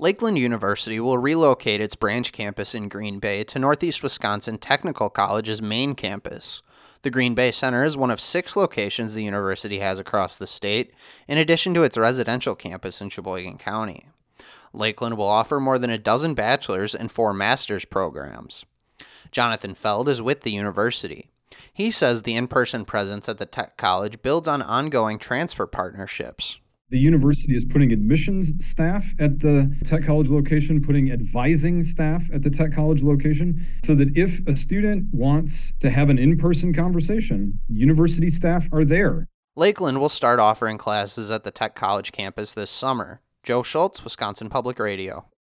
Lakeland University will relocate its branch campus in Green Bay to Northeast Wisconsin Technical College's main campus. The Green Bay Center is one of 6 locations the university has across the state, in addition to its residential campus in Sheboygan County. Lakeland will offer more than a dozen bachelor's and 4 master's programs. Jonathan Feld is with the university. He says the in-person presence at the Tech College builds on ongoing transfer partnerships. The university is putting admissions staff at the Tech College location, putting advising staff at the Tech College location, so that if a student wants to have an in-person conversation, university staff are there. Lakeland will start offering classes at the Tech College campus this summer. Joe Schultz, Wisconsin Public Radio.